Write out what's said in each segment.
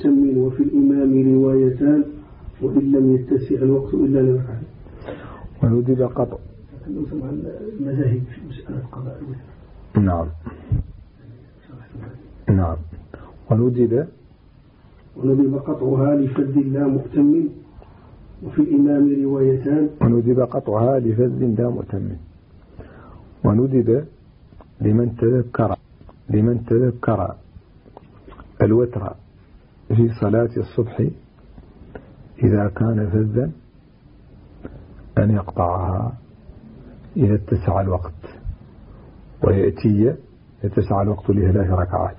مؤتم وفي الإمام روايتان وإن لم يتسع الوقت إلا لركعتين. وندب قطع المذاهب في مسألة قضاء الوتر. نعم نعم. وندب قطعها لفذ لا مؤتم وفي الإمام روايتان. وندب قطعها لفذ لا مؤتم. وندب لمن تذكر الوتر في صلاة الصبح إذا كان فذا أن يقطعها إذا اتسع الوقت ويأتي يتسع الوقت ل3 ركعات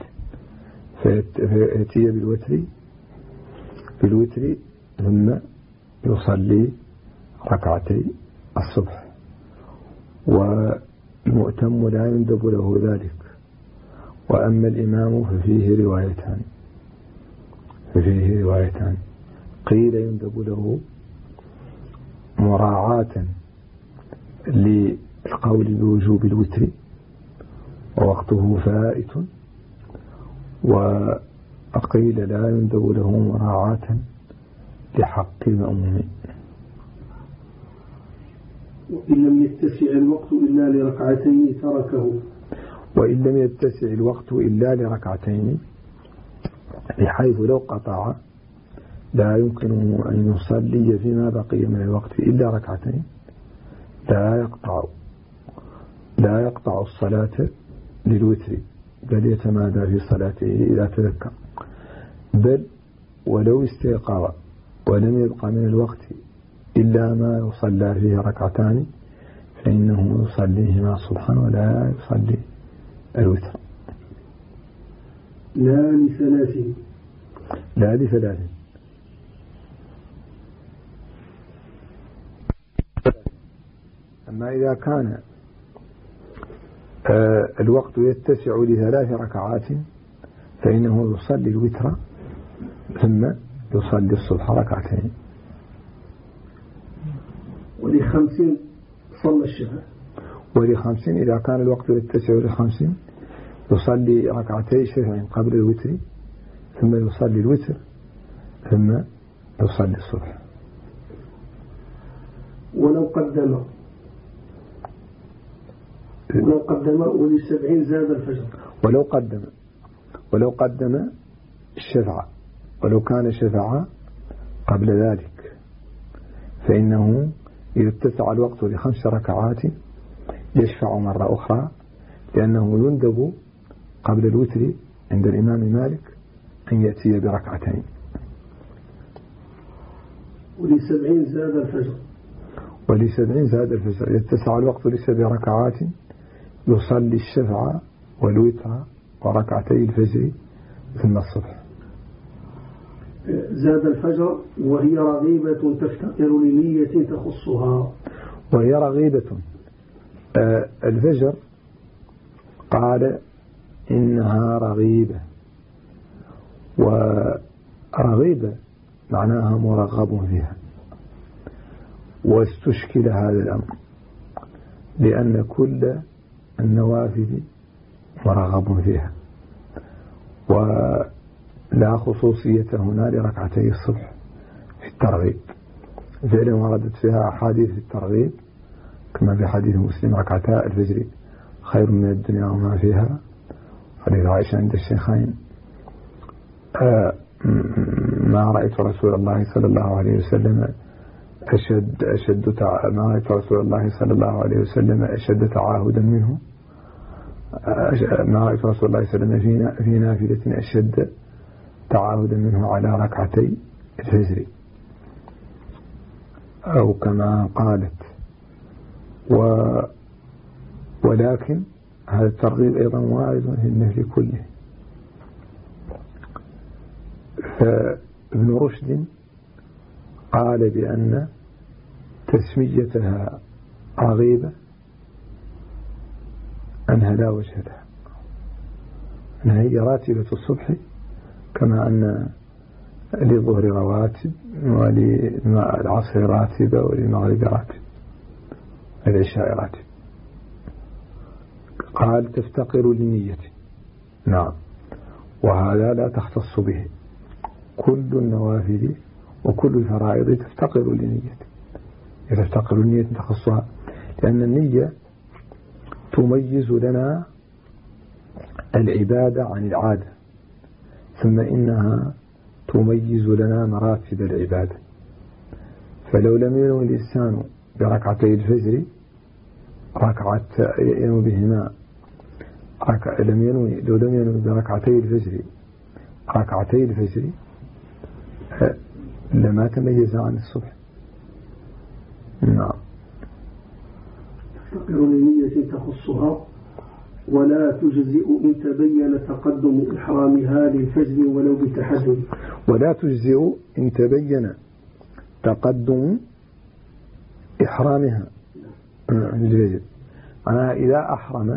فيأتي بالوتر ثم يصلي ركعتي الصبح. والمؤتم لا يندب له ذلك. وأما الإمام ففيه روايتان قيل يندب له مراعاة للقول بوجوب الوتر ووقته فائت، وقيل لا يندب له مراعاة لحق المأموم. وإن لم يتسع الوقت إلا لركعتين تركه. وإن لم يتسع الوقت إلا لركعتين بحيث لو قطع لا يمكنه أن يصلي فيما بقي من الوقت إلا ركعتين لا يقطع الصلاة للوتر بل يتمادى في صلاته إذا تذكر. بل ولو استيقظ ولم يبقى من الوقت إلا ما يصلى فيه ركعتان فإنه يصليهما صبحا ولا يصلي الوتر. لا لثلاث. أما إذا كان الوقت يتسع ل3 ركعات فإنه يصلي الوتر ثم يصلي الصبح ركعتين. ول5 صلى الشفع. ول5 إذا كان الوقت يتسع ل5 يصلي ركعتي شفع قبل الوتر ثم يصلي الوتر ثم يصلي الصبح. ولو قدم ول7 زاد الفجر. ولو قدم الشفع ولو كان شفع قبل ذلك فإنه إذا اتسع الوقت ل5 ركعات يشفع مرة أخرى لأنه يندب قبل الوتر عند الإمام مالك أن يأتي بركعتين. ول7 زاد الفجر يتسع الوقت ل7 ركعات يصلي الشفع والوتر وركعتي الفجر ثم الصبح. زاد الفجر وهي رغيبة تفتقر لنية تخصها. وهي رغيبة الفجر قال إنها رغيبة، ورغيبة معناها مرغب فيها. واستشكل هذا الأمر لأن كل النوافل مرغب فيها ولا خصوصية هنا لركعتي الصبح في الترغيب. فعلا وردت فيها أحاديث في الترغيب كما في حديث مسلم ركعتا الفجر خير من الدنيا وما فيها، حديث عائشة عند الشيخين ما رأيت رسول الله صلى الله عليه وسلم ما رأيت رسول الله صلى الله عليه وسلم أشد تعاهدا منه، ما رأيت رسول الله صلى الله عليه وسلم في نافلة أشد تعاهدا منه على ركعتي الفجر أو كما قالت. ولكن هذا الترغيب أيضا وارد في النفل كله. فابن رشد قال بأن تسميتها رغيبة أنها لا وجه لها، أنها هي راتبة الصبح كما أن للظهر رواتب وللعصر راتبة وللمغرب راتب وللعشاء راتب. قال تفتقر لنية. نعم، وهذا لا تختص به كل النوافل وكل الفرائض تفتقر لنية تخصها، لأن النية تميز لنا العبادة عن العادة، ثم إنها تميز لنا مراتب العبادة. فلو لم ينوي الإنسان بركعتي الفجر لو لم ينوي بركعتي الفجر لما تميز عن الصبح. نعم. تفتقر لنية تخصها ولا تجزئ إن تبين تقدم إحرامها للفجر ولو بتحدث. ولا تجزئ إن تبين تقدم إحرامها للفجر. أنا إذا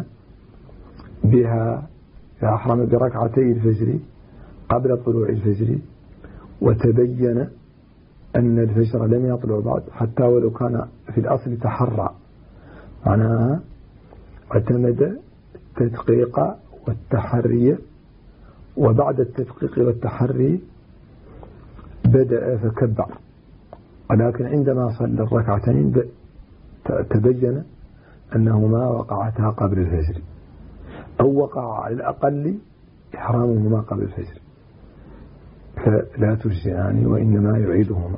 أحرم بركعتي الفجر قبل طلوع الفجر وتبين أن الفجر لم يطلع بعد، حتى ولو كان في الأصل تحرى، معناها اعتمد التدقيق والتحري، وبعد التدقيق والتحري بدأ فكبر، ولكن عندما صلى الركعتين تبين أنهما وقعتا قبل الفجر، أو وقع على الأقل إحرامهما قبل الفجر، فلا تجزئان وإنما يعيدهما،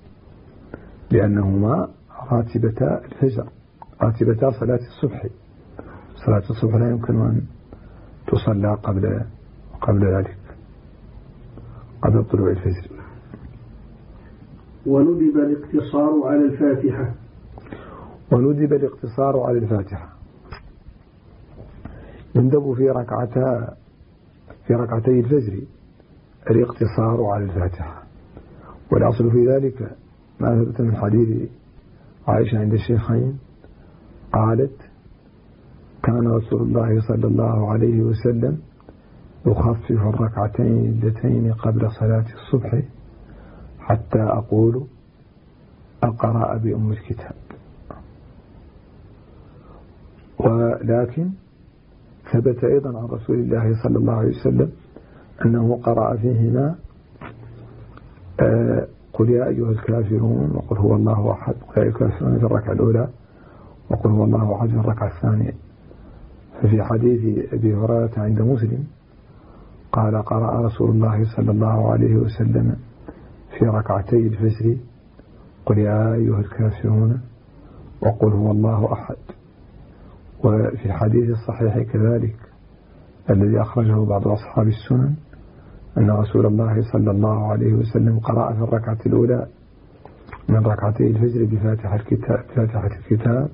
لأنهما راتبتا الفجر، راتبتا صلاة الصبح. صلاة الصبح لا يمكن أن تصلى قبل ذلك، قبل طلوع الفجر. وندب الاقتصار على الفاتحة. يندب في ركعتي الفجر الاقتصار على الفاتحة، والأصل في ذلك ما ثبت من حديث عائشة عند الشيخين قالت: كان رسول الله صلى الله عليه وسلم يخفف الركعتين اللتين قبل صلاة الصبح حتى أقول أقرأ بأم الكتاب. ولكن ثبت أيضا عن رسول الله صلى الله عليه وسلم أنه قرأ فيهما قل يا أيها الكافرون وقل هو الله أحد، قل يا أيها الكافرون في الركعة الأولى، وقل هو الله أحد في الركعة الثانية. ففي حديث أبي هريرة عند مسلم قال: قرأ رسول الله صلى الله عليه وسلم في ركعتي الفجر قل يا أيها الكافرون وقل هو الله أحد. وفي الحديث الصحيح كذلك الذي أخرجه بعض أصحاب السنن أن رسول الله صلى الله عليه وسلم قرأ في الركعة الأولى من ركعتي الفجر بفاتحة الكتاب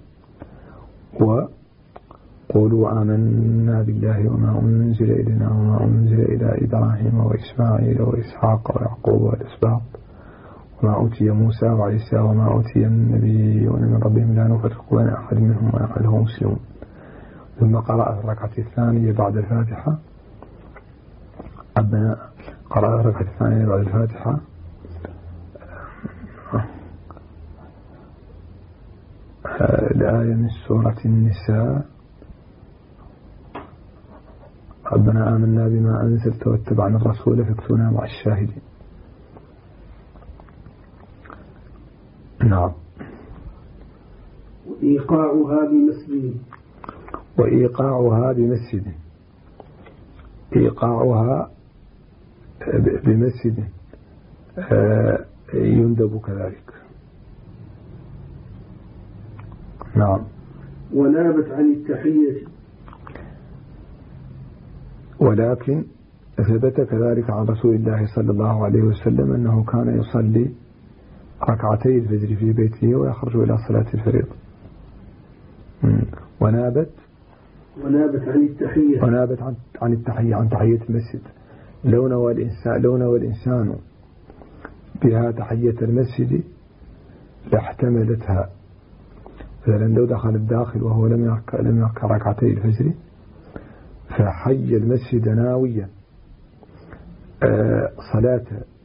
وقولوا آمنا بالله وما أنزل إلينا وما أنزل إلى إبراهيم وإسماعيل وإسحاق ويعقوب والأسباط وما أوتي موسى وعيسى وما أوتي النبيون من ربهم لا نفرق بين أحد منهم ونحن مسلمون. ثم قرأ في الركعة الثانية بعد الفاتحة قرأ في الركعة الثانية بعد الفاتحة الآية من سورة النساء: ربنا آمنا بما أنزلت واتبعنا الرسول فاكتبنا مع الشاهدين. نعم. وإيقاعها بمسجد يندب كذلك. نعم. ونابت عن التحية، ولكن ثبت كذلك عن رسول الله صلى الله عليه وسلم أنه كان يصلي ركعتي الفجر في بيته ويخرج إلى صلاة الفريضة. ونابت عن التحية، عن تحية المسجد. لو نوى الإنسان بها تحية المسجد لاحتملتها. فلن لو دخل الداخل وهو لم يركع ركعتي الفجر فحي المسجد ناويا صلاة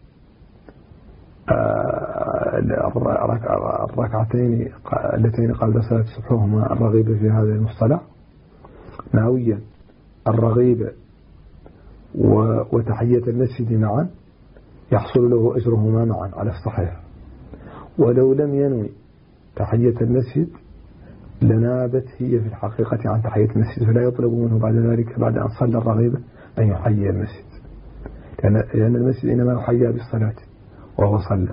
الركعتين اللتين قبل صلاة الصبح، وهما الرغيب في هذا المصطلح، ناويا الرغيب وتحية المسجد معا، يحصل له أجرهما معا على الصحيح. ولو لم ينوي تحية المسجد لنابت هي في الحقيقة عن تحية المسجد، فلا يطلب منه بعد ذلك بعد أن صلى الرغيبة أن يحيي المسجد، لأن المسجد إنما يحيى بالصلاة وهو صلى.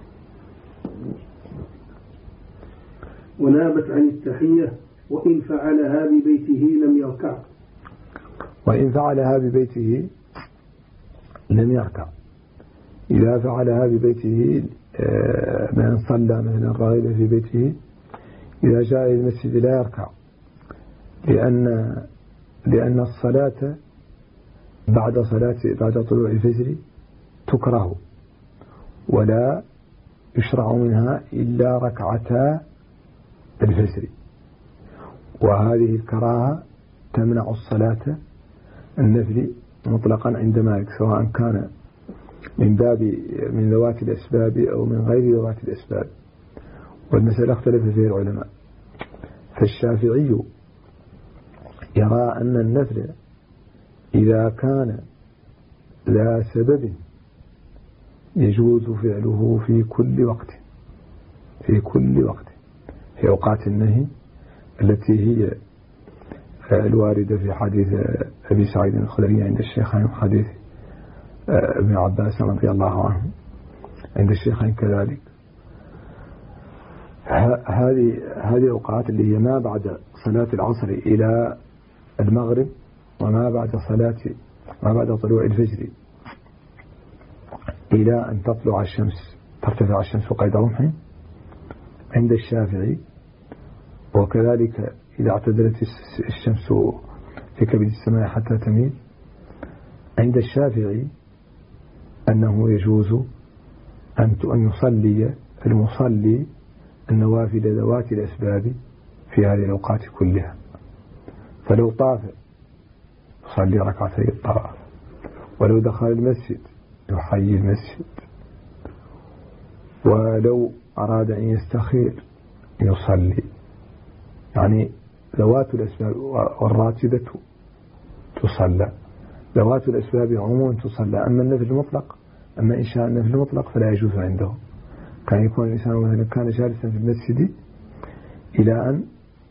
ونابت عن التحية وإن فعلها ببيته لم يركع. وإن فعلها ببيته لم يركع. إذا فعلها ببيته من صلى مثلا الرغيبة في بيته إذا جاء إلى المسجد لا يركع، لأن الصلاة بعد طلوع الفجر تكره ولا يشرع منها إلا ركعتا الفجر، وهذه الكراهة تمنع الصلاة النفل مطلقا عند مالك، سواء كان من ذوات الأسباب أو من غير ذوات الأسباب، والمسألة اختلف فيها العلماء. فالشافعي يرى أن النفل إذا كان لا سبب يجوز فعله في كل وقت في أوقات النهي التي هي الواردة في حديث أبي سعيد الخدري عند الشيخين وحديث ابن عباس رضي الله عنه عند الشيخين كذلك. هذه الأوقات اللي هي ما بعد صلاة العصر إلى المغرب، وما بعد طلوع الفجر إلى أن ترتفع الشمس قيد رمح عند الشافعي، وكذلك إذا اعتدلت الشمس في كبد السماء حتى تميل عند الشافعي أنه يجوز أن يصلي المصلي النوافل ذوات الأسباب في هذه الأوقات كلها. فلو طاف يصلي ركعتي الطواف، ولو دخل المسجد يحيي المسجد، ولو أراد أن يستخير يصلي. يعني ذوات الأسباب والراتبة تصلى، ذوات الأسباب عموما تصلى. أما النفل المطلق، أما إنشاء النفل المطلق فلا يجوز عنده. كان يكون الإنسان مثلا كان جالسا في المسجد إلى أن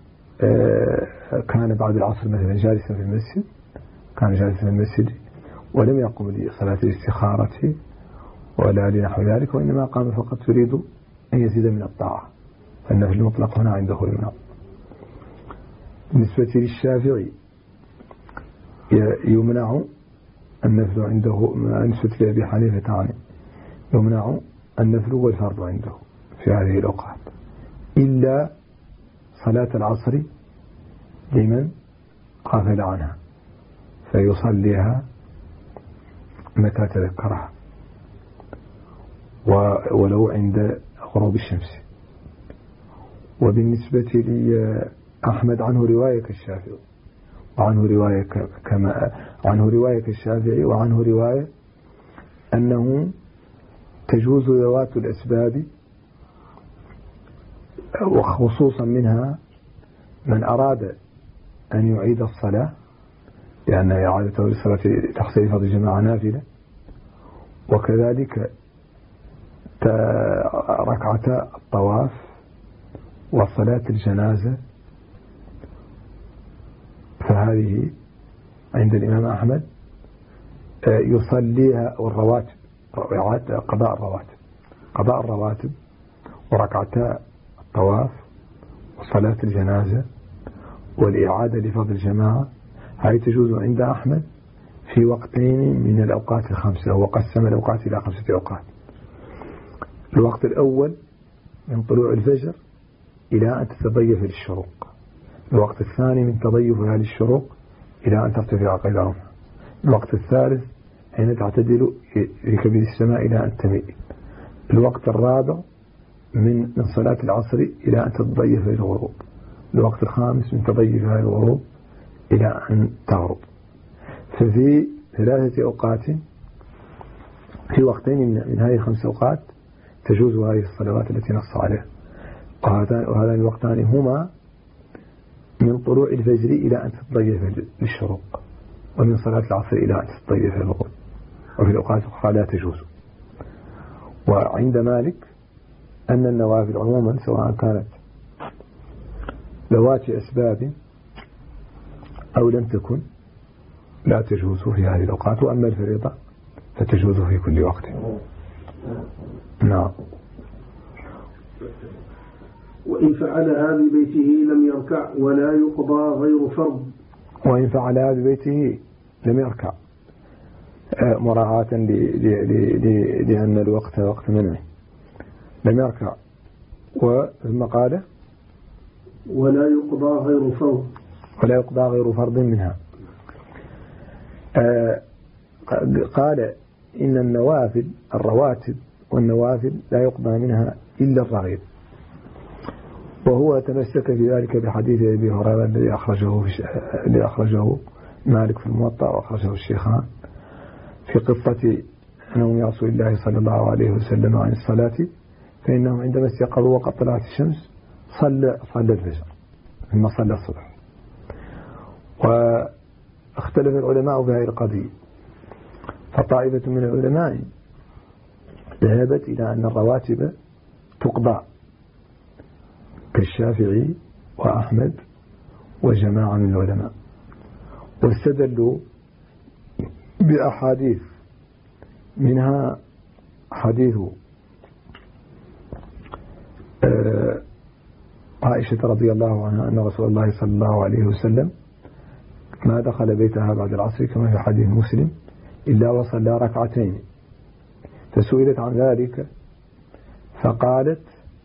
كان بعد العصر مثلا جالسا في المسجد ولم يقم لصلاة الاستخارة ولا لنحو ذلك، وإنما قام فقط يريد أن يزيد من الطاعة، فالنفل المطلق هنا عنده يمنع. بالنسبة للشافعي يمنع النفل عنده، بالنسبة لأبي حنيفة عنه يمنع النفل والفرض عنده في هذه الأوقات، إلا صلاة العصر لمن غفل عنها فيصليها متى تذكرها، ولو عند غروب الشمس. وبالنسبة لأحمد عنه رواية كالشافعي، وعنه رواية كالشافعي، وعنه رواية أنه تجوز ذوات الأسباب، وخصوصا منها من أراد أن يعيد الصلاة، لأن إعادته للصلاة تحصيل فضل الجماعة نافلة، وكذلك ركعتا الطواف وصلاة الجنازة، فهذه عند الإمام أحمد يصليها، والرواتب قضاء الرواتب وركعتا الطواف وصلاة الجنازة والإعادة لفضل الجماعة، هذه تجوز عند أحمد في وقتين من الأوقات الخمسة، وقسم الأوقات إلى 5 أوقات. الوقت الأول من طلوع الفجر إلى أن تتضيف للشروق، الوقت الثاني من تضيفها للشروق إلى أن ترتفع قيد رمح، الوقت الثالث حين تعتدل في كبد السماء إلى أن تميل، الوقت الرابع من صلاة العصر إلى أن تتضيف للغروب، الوقت الخامس من تضيفها للغروب إلى أن تغرب. ففي 3 أوقات، في وقتين من هذه 5 أوقات تجوز هذه الصلوات التي نص عليها، وهذان الوقتان هما من طلوع الفجر إلى أن تتضيف للشروق، ومن صلاة العصر إلى أن تتضيف للغروب، وفي الأوقات الأخرى لا تجوز. وعند مالك أن النوافل عموما سواء كانت ذوات أسباب أو لم تكن لا تجوز في هذه الأوقات، وأما الفريضة فتجوز في كل وقت. نعم. وإن فعلها ببيته لم يركع ولا يقضى غير فرض. وإن فعلها ببيته لم يركع مراعاة لأن الوقت وقت منعه، لم يركع. ثم قال ولا يقضى غير فرض، ولا يقضى غير فرض منها. قال إن النوافل الرواتب والنوافل لا يقضى منها إلا الرغيب، وهو تمسك في ذلك بحديث أبي هريرة الذي أخرجه مالك في الموطأ وأخرجه الشيخان في قصة أنهم يعصوا الله صلى الله عليه وسلم عن الصلاة، فإنهم عندما استيقظوا وقد طلعت الشمس صلى الفجر ثم صلى الصبح. واختلف العلماء في هذه القضية، فطائفة من العلماء ذهبت إلى أن الرواتب تقضى كالشافعي وأحمد وجماعة من العلماء، واستدلوا بأحاديث منها حديث عائشة رضي الله عنها أن رسول الله صلى الله عليه وسلم ما دخل بيتها بعد العصر كما في حديث مسلم إلا وصلى ركعتين، فسئلت عن ذلك فقالت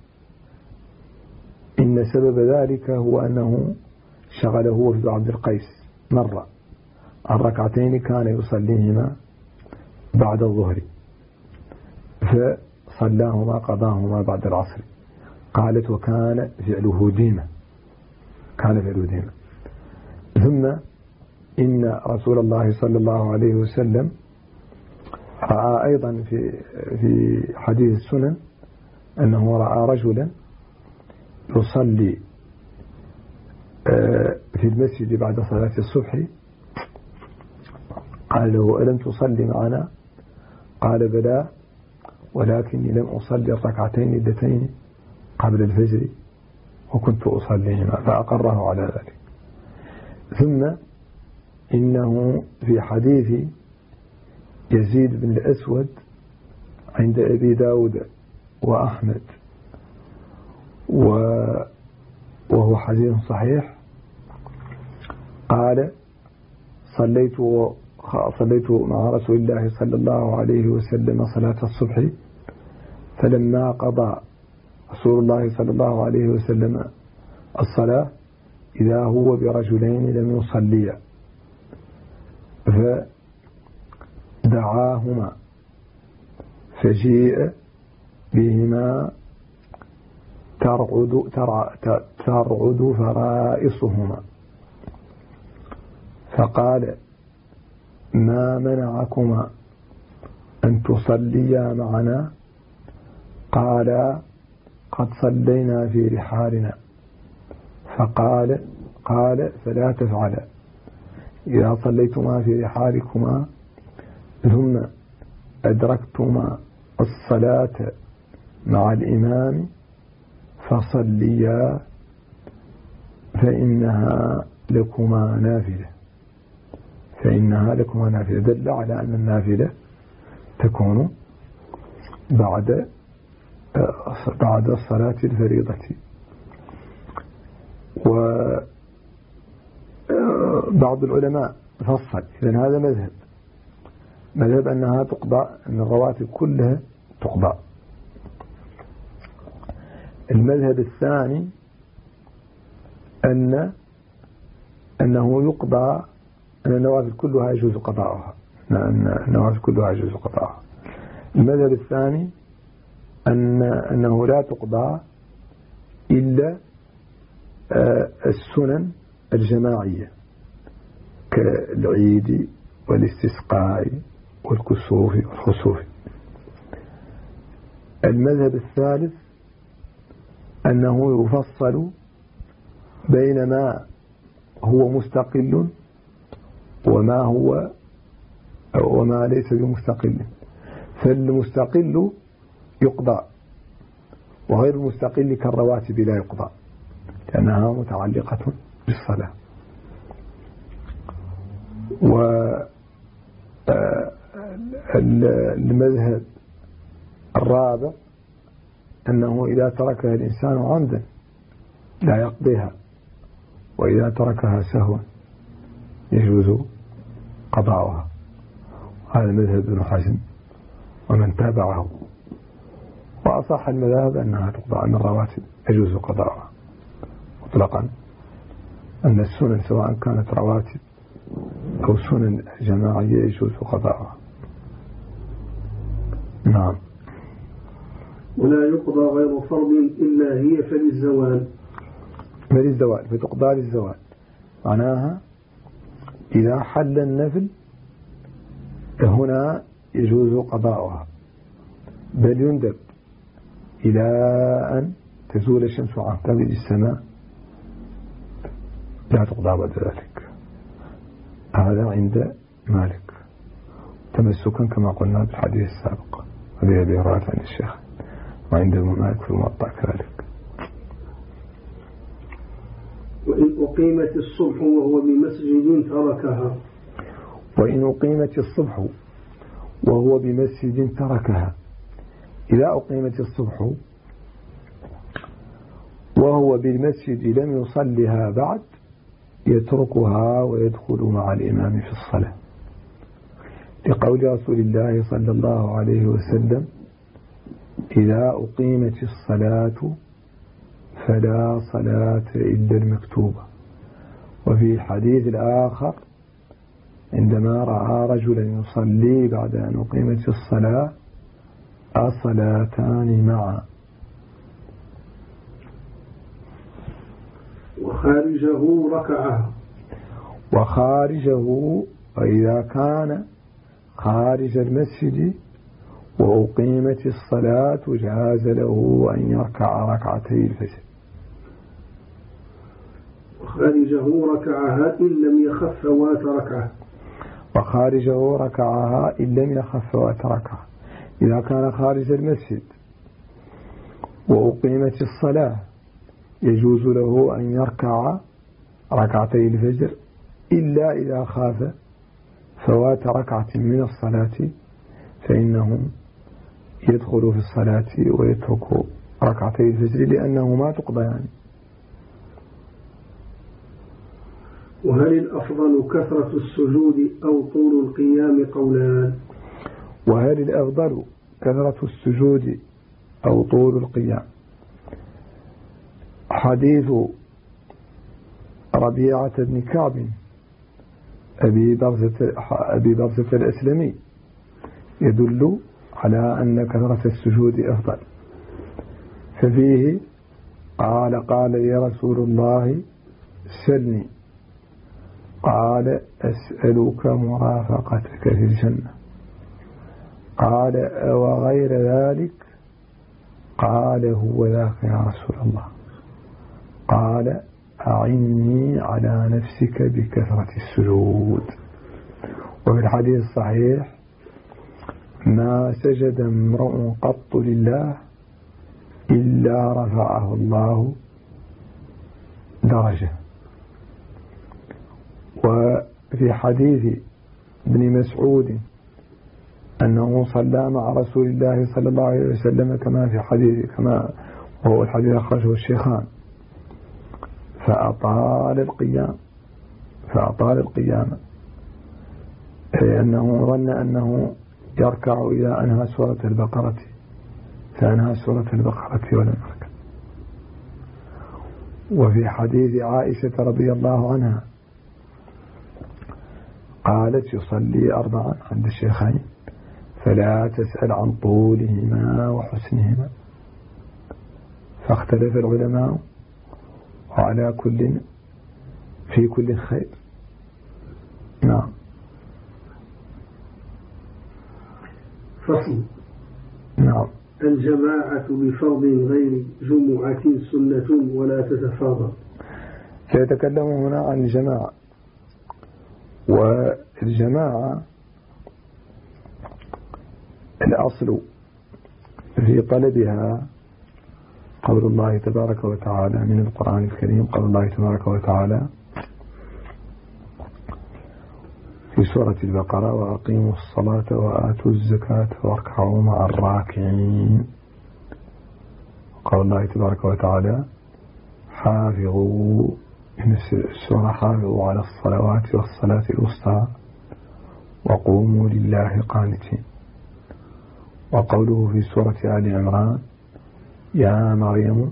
إن سبب ذلك هو أنه شغله وفد عبد القيس مرة عن ركعتين كان يصليهما بعد الظهر فصلاهما قضاهما بعد العصر. قالت وكان فعله ديما، كان فعله ديما. ثم إن رسول الله صلى الله عليه وسلم رأى أيضا في حديث السنن أنه رأى رجلا يصلي في المسجد بعد صلاة الصبح، قال له ألم تصلي معنا؟ قال بلى ولكني لم أصلي الركعتين اللتين قبل الفجر وكنت أصليهما، فأقره على ذلك. ثم إنه في حديث يزيد بن الأسود عند أبي داود وأحمد وهو حديث صحيح قال صليت مع رسول الله صلى الله عليه وسلم صلاة الصبح، فلما قضى رسول الله صلى الله عليه وسلم الصلاة إذا هو برجلين لم يصليا، فدعاهما فجيء بهما ترعد فرائصهما، فقال ما منعكما أن تصليا معنا؟ قال قد صلينا في رحالنا. فقال فلا تفعلا، إذا صليتما في رحالكما ثم أدركتما الصلاة مع الإمام فصليا فإنها لكما نافلة. دل على أن النافلة تكون بعد الصلاة الفريضة. وبعض العلماء فصل، إذن هذا مذهب أنها تقضى، أن الرواتب كلها تقضى. المذهب الثاني أنه يقضى، أن النوافل كلها يجوز قضاءها، المذهب الثاني أنه لا تقضى إلا السنن الجماعية كالعيد والاستسقاء والكسوف والخسوف. المذهب الثالث أنه يفصل بين ما هو مستقل وما ليس بمستقل، فالمستقل يقضى، وغير المستقل كالرواتب لا يقضى لأنها متعلقة بالصلاة. والمذهب الرابع أنه إذا تركها الإنسان عمدا لا يقضيها، وإذا تركها سهوا يجوز قضاؤها. هذا مذهب ابن حزم ومن تابعه. وأصح المذاهب أنها تقضى، أن الرواتب يجوز قضاؤها مطلقا، أن السنن سواء كانت رواتب أو سنن جماعية يجوز قضاؤها. نعم. ولا يقضى غير فرض إلا هي فللزوال. فتقضى للزوال، معناها إذا حل النفل فهنا يجوز قضاؤها، بل يندب إلى أن تزول الشمس عن كبد السماء لا تقضى بعد ذلك. هذا عند مالك تمسكا كما قلنا بالحديث السابق وبه أبي هريرة عن الشيخ، وعند مالك في الموطأ كذلك. وإن أقيمت الصبح وهو بمسجد تركها. وإن أقيمت الصبح وهو بمسجد تركها. إذا أقيمت الصبح وهو بالمسجد لم يصلها بعد يتركها ويدخل مع الإمام في الصلاة، لقول رسول الله صلى الله عليه وسلم: إذا أقيمت الصلاة فلا صلاة إلا المكتوبة. وفي الحديث الآخر عندما رأى رجلا يصلي بعد أن أقيمت الصلاة: الصلاتان معا. وخارجه ركعة. وإذا كان خارج المسجد وأقيمت الصلاة جاز له أن يركع ركعتي الفجر. وخارجه ركعها إن لم يخف فوات ركعة. إذا كان خارج المسجد وأقيمت الصلاة يجوز له أن يركع ركعتي الفجر، إلا إذا خاف فوات ركعة من الصلاة فإنه يدخل في الصلاة ويترك ركعتي الفجر لأنه ما تقضيان. وهل الأفضل كثرة السجود أو طول القيام؟ قولان. وهل الأفضل كثرة السجود أو طول القيام؟ حديث ربيعة بن كعب أبي برزة الأسلمي يدل على أن كثرة السجود أفضل، ففيه قال لي رسول الله: سلني. قال: أسألك مرافقتك في الجنة. قال: وغير ذلك؟ قال: هو ذاك يا رسول الله. قال: أعني على نفسك بكثرة السجود. وفي الحديث الصحيح: ما سجد امرؤ قط لله إلا رفعه الله درجة. وفي حديث ابن مسعود أنه صلى مع رسول الله صلى الله عليه وسلم كما وهو الحديث أخرجه الشيخان، فأطال القيام لأنه ظن أنه يركع إذا أنهى سورة البقرة، فأنهى سورة البقرة ولم يركع. وفي حديث عائشة رضي الله عنها قالت: يصلي 4 عند الشيخين فلا تسأل عن طولهما وحسنهما. فاختلف العلماء وعلى كل في كل خير. نعم. فصل. نعم. الجماعة بفرض غير جمعة سنة ولا تتفاضل. سيتكلم هنا عن الجماعة. والجماعة الأصل في طلبها قول الله تبارك وتعالى من القرآن الكريم، قول الله تبارك وتعالى في سورة البقرة: وأقيموا الصلاة وآتوا الزكاة واركعوا مع الراكعين. قول الله تبارك وتعالى: حافظوا من السورة: حافظوا على الصلوات والصلاة الوسطى وقوموا لله قانتين. وقوله في سورة آل عمران: يا مريم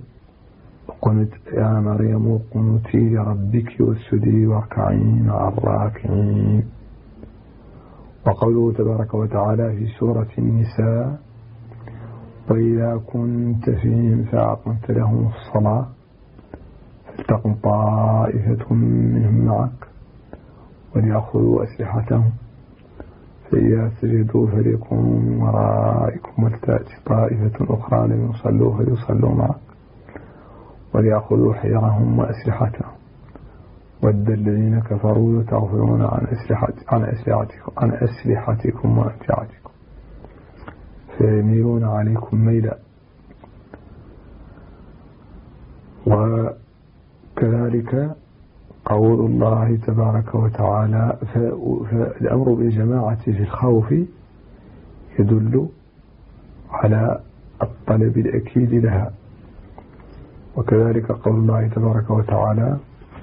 قنتي لربك واسجدي واركعي مع الراكعين. وقوله تبارك وتعالى في سورة النساء: وإذا كنت فيهم فأقمت لهم الصلاة فلتقم طائفة منهم معك وليأخذوا أسلحتهم فإذا سجدوا فليكونوا من ورائكم ولتأتي طائفة أخرى لم يصلوا فليصلوا معك وليأخذوا حذرهم وأسلحتهم ود الذين كفروا يتغفلون عن أسلحتكم وأمتعتكم فيميلون عليكم ميلا. وكذلك قول الله تبارك وتعالى: فالأمر بالجماعة في الخوف يدل على الطلب الأكيد لها. وكذلك قول الله تبارك وتعالى: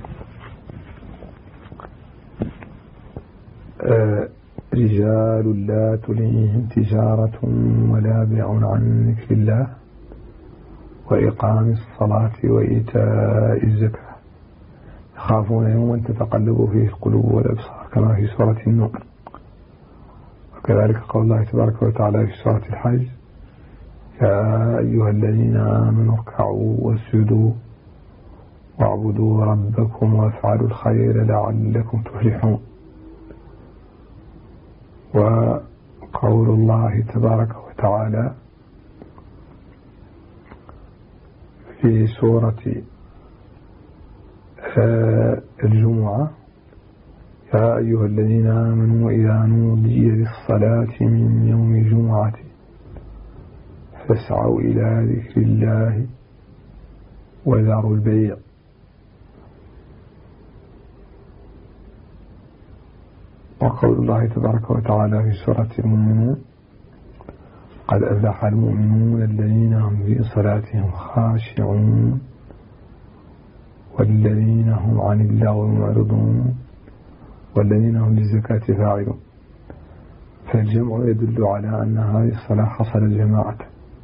رجال لا تلهيهم تجارة ولا بيع عن ذكر الله وإقام الصلاة وإيتاء الزكاة يخافون يوما تتقلب فيه القلوب والأبصار، كما في سورة النور. وكذلك قول الله تبارك وتعالى في سورة الحج: يا أيها الذين آمنوا اركعوا واسجدوا واعبدوا ربكم وافعلوا الخير لعلكم تفلحون. وقول الله تبارك وتعالى في سورة الجمعة: يا أيها الذين آمنوا إذا نودي للصلاة من يوم الجمعة فاسعوا إلى ذكر الله وذروا البيع. وقول الله تبارك وتعالى في سورة المؤمنون: قد أفلح المؤمنون الذين هم في صلاتهم خاشعون والذين هم عن اللغو معرضون والذين هم للزكاة فاعلون. فالجمع يدل على أن هذه الصلاة حصل جماعة.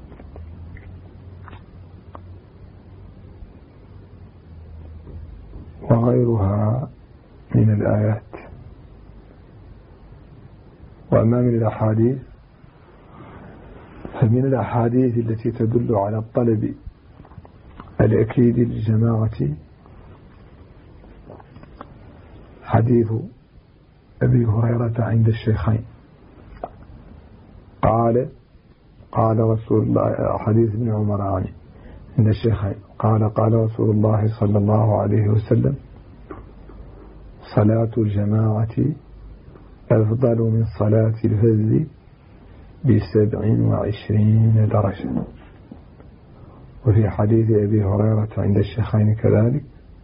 وغيرها من الآيات. وأما من الأحاديث فمن الأحاديث التي تدل على الطلب الأكيد للجماعة حديث أبي هريرة عند الشيخين قال رسول الله، حديث ابن عمر عند الشيخين قال رسول الله صلى الله عليه وسلم: صلاة الجماعة أفضل من صلاة الفذ ب27 درجة. وفي حديث أبي هريرة عند الشيخين كذلك: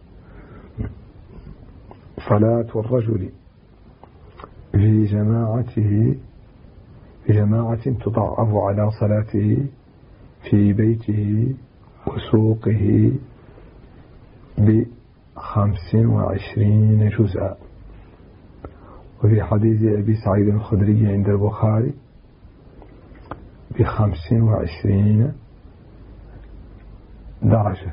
صلاة الرجل في جماعة تضاعف على صلاته في بيته وسوقه ب25 جزءا. وفي حديث أبي سعيد الخدري عند البخاري ب25 درجة.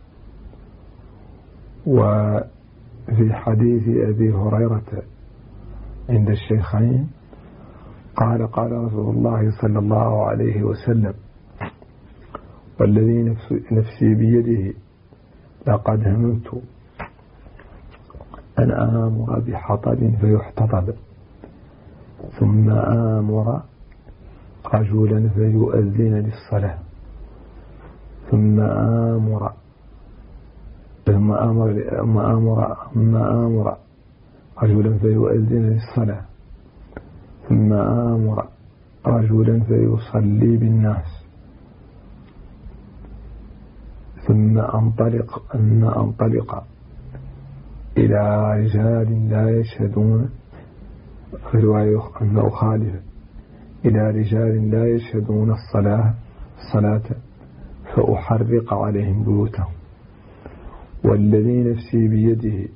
وفي حديث أبي هريرة عند الشيخين قال رسول الله صلى الله عليه وسلم: والذي نفسي بيده لقد هممت أن آمر بحطب فيحتطب ثم آمر رجلا فيؤذن للصلاة ثم آمر رجلا فيؤذن للصلاة ثم آمر رجلا فيصلي بالناس ثم أنطلق إلى رجال لا يشهدون، في رواية أن أخالف إلى رجال لا يشهدون الصلاة فأحرق عليهم بيوتهم، والذي نفسي بيده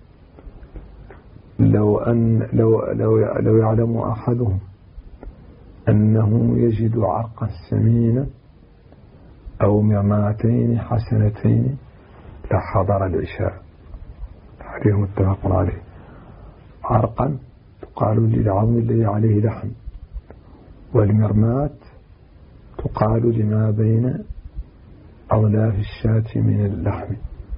لو يعلم أحدهم أنه يجد عرقا سمينا أو مرماتين حسنتين لحضر العشاء. حديث متفق عليه. عرقا تقال للعظم الذي عليه لحم، والمرمات تقال لما بين أظلاف الشاة من اللحم.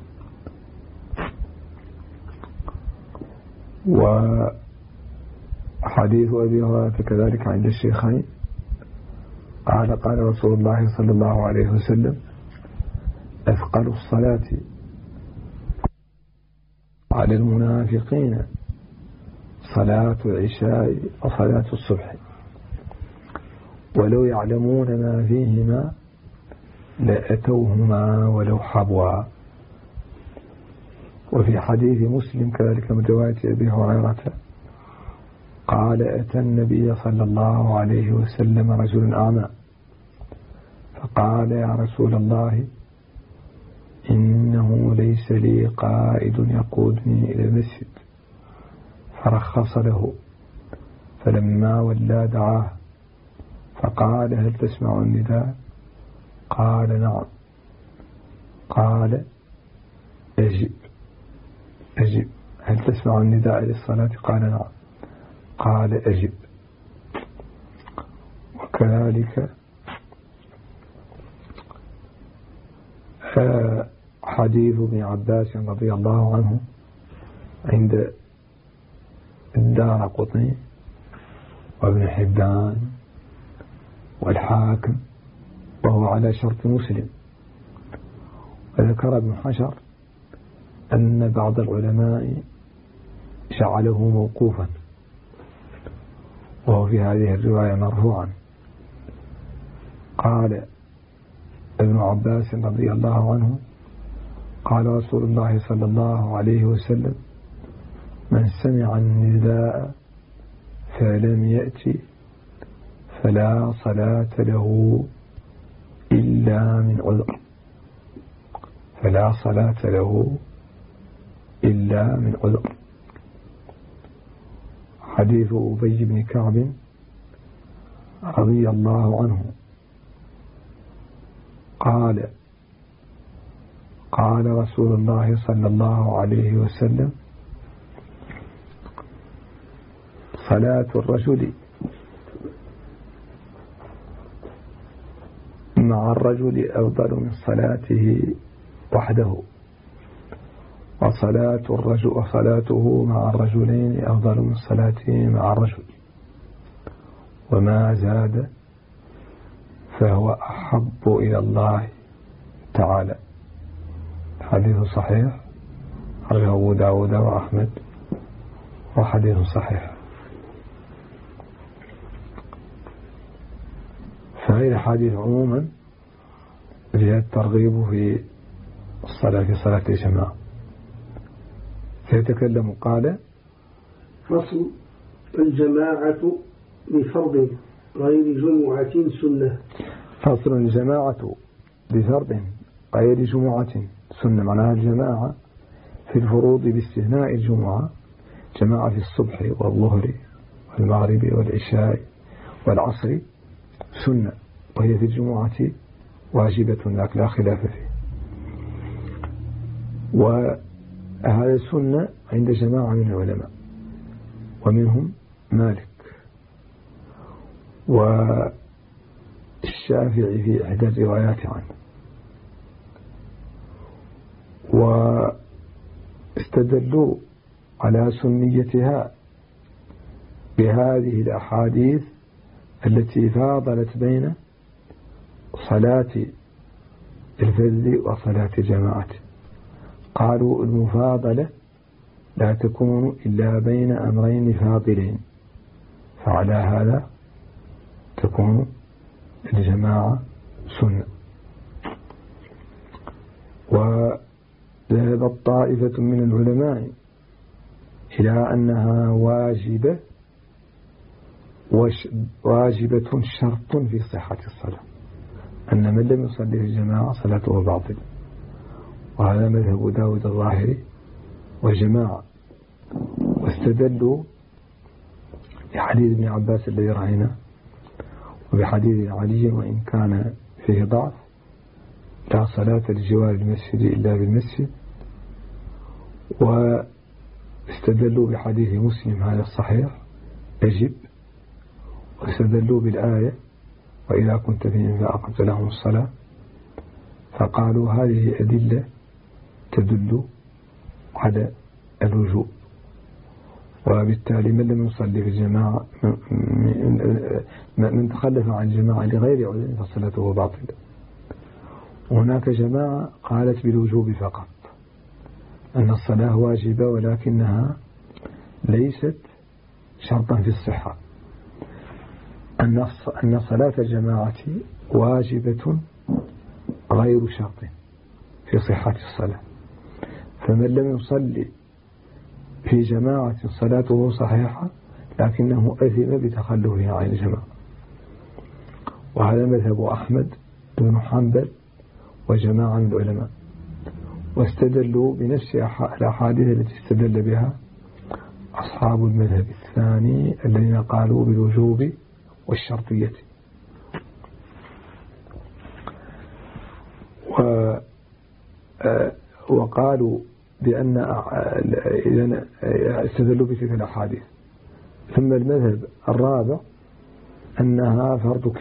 وحديث أبي هريرة كذلك عند الشيخين قال رسول الله صلى الله عليه وسلم: أثقل الصلاة على المنافقين صلاة العشاء وصلاة الصبح، ولو يعلمون ما فيهما لأتوهما ولو حبوا. وفي حديث مسلم كذلك من رواية أبي هريرة قال: أتى النبي صلى الله عليه وسلم رجل أعمى فقال: يا رسول الله، إنه ليس لي قائد يقودني إلى المسجد. فرخص له، فلما ولى دعاه فقال: هل تسمع النداء؟ قال: نعم. قال: أجب. هل تسمع النداء للصلاة؟ قال: نعم. قال: أجب. وكذلك حديث ابن عباس رضي الله عنه عند الدارقطني وابن حبان والحاكم، وهو على شرط مسلم. وذكر ابن حجر أن بعض العلماء جعله موقوفا، وهو في هذه الرواية مرفوعا. قال ابن عباس رضي الله عنه: قال رسول الله صلى الله عليه وسلم: من سمع النداء فلم يأتي فلا صلاة له إلا من عذر. فلا صلاة له إلا من عذر. حديث أبي بن كعب رضي الله عنه قال رسول الله صلى الله عليه وسلم: صلاة الرجل مع الرجل أفضل من صلاته وحده، وصلاته مع الرجلين أفضل من صلاته مع الرجل، وما زاد فهو أحب إلى الله تعالى. حديث صحيح رواه أبو داود وأحمد، وحديث صحيح. فهذه الحديث عموما فيها الترغيب في صلاة الجماعة. سيتكلم قال: فصل: الجماعة بفرض غير جمعة سنة. فصل: الجماعة بفرض غير جمعة سنة. معناها الجماعة في الفروض باستثناء الجمعة، جماعة في الصبح والظهر والمغرب والعشاء والعصر سنة، وهي في الجمعة واجبة لا خلاف فيه. وهذا السنة عند جماعة من العلماء، ومنهم مالك والشافعي في إحدى الروايات عنه. واستدلوا على سنيتها بهذه الأحاديث التي فاضلت بين صلاة الفذ وصلاة الجماعة. قالوا: المفاضلة لا تكون إلا بين أمرين فاضلين، فعلى هذا تكون الجماعة سنة. وذهبت طائفة من العلماء إلى أنها واجبة شرط في صحة الصلاة، أن من لم يصلي في الجماعة صلاته باطلة، وهذا مذهب داود الظاهري وجماعة. واستدلوا بحديث ابن عباس الذي رأينا، وبحديث علي وإن كان فيه ضعف: لا صلاة لجوار المسجد إلا بالمسجد. واستدلوا بحديث مسلم هذا الصحيح يجب. واستدلوا بالآية: وإذا كنت فيهم فأقمت لهم الصلاة. فقالوا هذه أدلة تدل على الوجوب، وبالتالي من لم يصلي في الجماعة من تخلف عن الجماعة لغير عذر فصلاته باطلة. وهناك جماعة قالت بالوجوب فقط، أن الصلاة واجبة ولكنها ليست شرطا في الصحة، أن صلاة الجماعة واجبة غير شرط في صحة الصلاة. فمن لم يصلي في جماعة صلاته صحيحة لكنه أثم بتخلفه عن الجماعة. وهذا مذهب أحمد بن حنبل وجماعة من العلماء. واستدلوا بنفس الأحاديث التي استدل بها أصحاب المذهب الثاني الذين قالوا بالوجوب والشرطية. وقالوا بأن استدلوا بتلك الأحاديث. ثم المذهب الرابع أنها فرض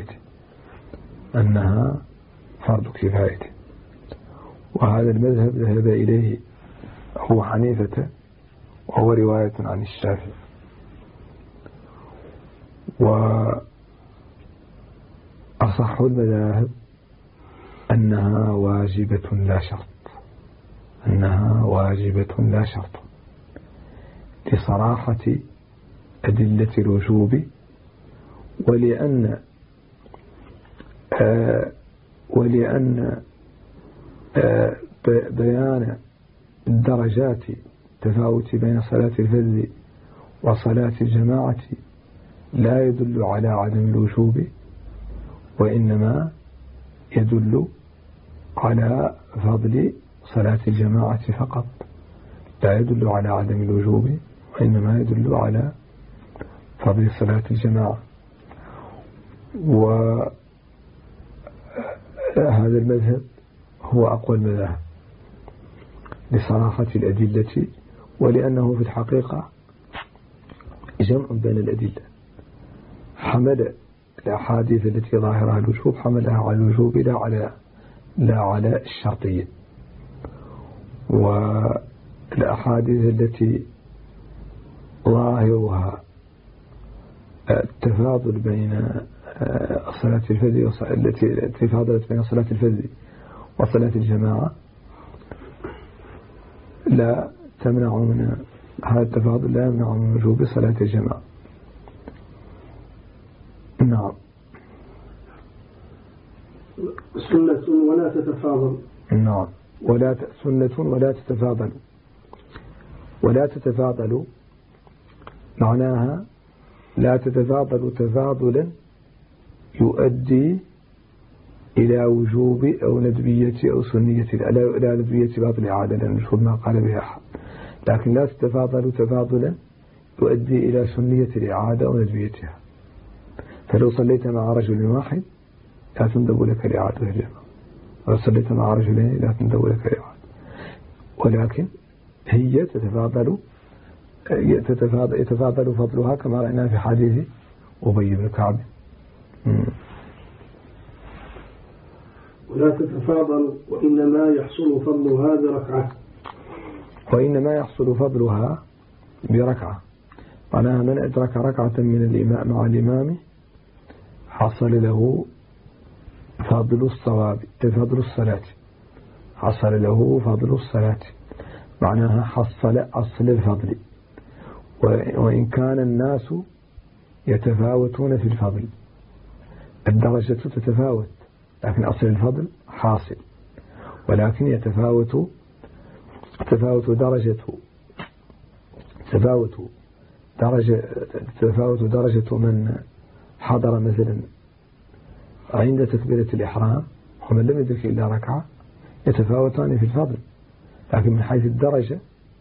كفاية، وهذا المذهب ذهب إليه أبو حنيفة، وهو رواية عن الشافعي. وأصح المذاهب أنها واجبة لا شرط، لصراحة أدلة الوجوب، ولأن بيان الدرجات التفاوت بين صلاة الفذ وصلاة الجماعة لا يدل على عدم الوجوب، وإنما يدل على فضل صلاة الجماعة فقط، لا يدل على عدم الوجوب وإنما يدل على فضل صلاة الجماعة. وهذا المذهب هو أقوى المذاهب لصراحة الأدلة، ولأنه في الحقيقة جمع بين الأدلة. حمل الأحاديث التي ظاهرها الوجوب حملها على الوجوب لا على الشرطية، والأحاديث التي ظاهرها التفاضل بين صلاة الفجر التي فاضلت بين صلاة الفجر وصلاة الجماعة لا تمنع من هذا التفاضل، لا يمنع من وجوب صلاة الجماعة. نعم. سنة ولا تتفاضل. نعم. سنة ولا تتفاضل. ولا تتفاضل معناها لا تتفاضل تفاضلا يؤدي إلى وجوب أو ندبية أو سنية، إلى ندبية باطل إعادة، لأن المشهور ما قال بها أحد. لكن لا تتفاضل تفاضلا يؤدي إلى سنية الإعادة أو ندبيتها. فلو صليت مع رجل واحد لا تندب لك الإعادة الجماعة، ولو صليت مع رجلين لا تندب لك الإعادة، ولكن هي يتفاضل فضلها كما رأينا في حديث أبي بن كعب. ولا تتفاضل وإنما يحصل فضلها بركعة. وإنما يحصل فضلها بركعة، معناها من أدرك ركعة من الإمام مع الإمام حصل له فضل الصواب، فضل الصلاة، حصل له فضل الصلاة، معناها حصل أصل الفضل. وإن كان الناس يتفاوتون في الفضل، الدرجة تتفاوت، لكن أصل الفضل حاصل. ولكن تفاوت درجة من حضر مثلا عند تكبيرة الإحرام ومن لم يدرك إلا ركعة يتفاوتان في الفضل، لكن من حيث الدرجة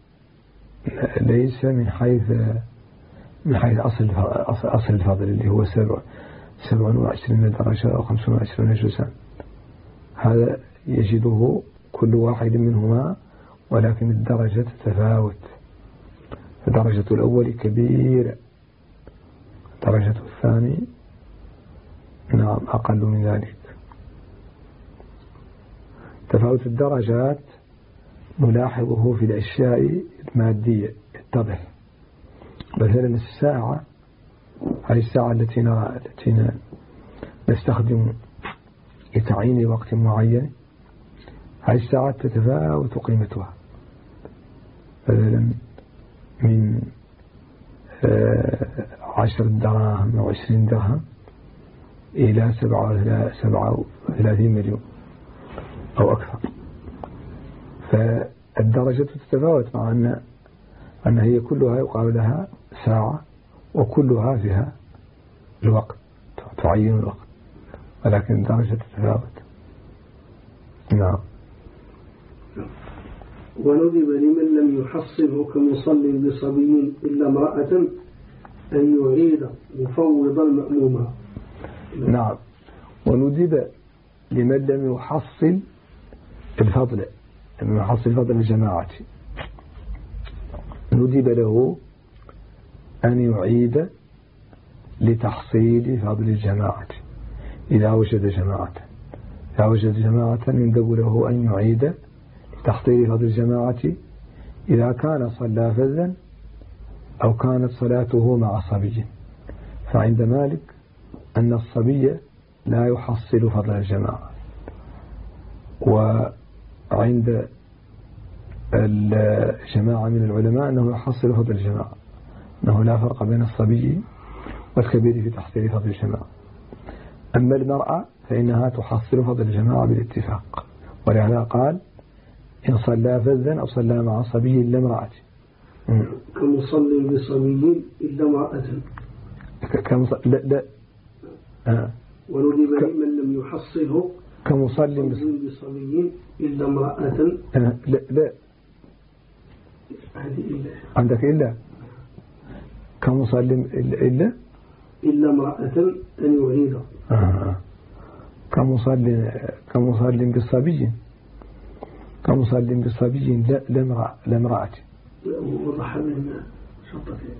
ليس من حيث أصل الفضل اللي هو 27 درجة أو 25 جزءا. هذا يجده كل واحد منهما، ولكن الدرجة تتفاوت. فدرجة الأول كبيرة، درجة الثاني نعم أقل من ذلك. تفاوت الدرجات نلاحظه في الأشياء المادية يتضح. مثلا الساعة، هذه الساعة التي نستخدم لتعيين وقت معين، هذه الساعات تتفاوت قيمتها مثلا من 10 دراهم أو 20 درهم إلى 37 مليون أو أكثر. فالدرجة تتفاوت، مع أن هي كلها يقال لها ساعة وكلها فيها الوقت، تعين الوقت، ولكن الدرجة تتفاوت. نعم. وندب لمن لم يحصله كمصل بصبي إلا امرأة أن يعيد مفوضا مأموما. نعم. وندب لمن لم يحصل الفضل الجماعة، ندب له أن يعيد لتحصيل فضل الجماعة. إذا وجد جماعة يندب له أن يعيد لتحصيل فضل الجماعة إذا كان صلى فذا أو كانت صلاته مع صبي. فعند مالك أن الصبي لا يحصل فضل الجماعة، وعند الجماعة من العلماء أنه يحصل فضل الجماعة، أنه لا فرق بين الصبي والكبير في تحصيل فضل الجماعة. أما المرأة فإنها تحصل فضل الجماعة بالاتفاق، ولهذا قال إن صلى فذا أو صلى مع صبي إلا امرأة. كمصلي بصبي إلا امرأة. لا وندب لمن لم يحصله كمصلي بصبي إلا امرأة. لا هذه إلا عندك إلا كمصلي إلا امرأة أن يعيد. كمصلي بصبي لا امرأة. وضح بين شطتين.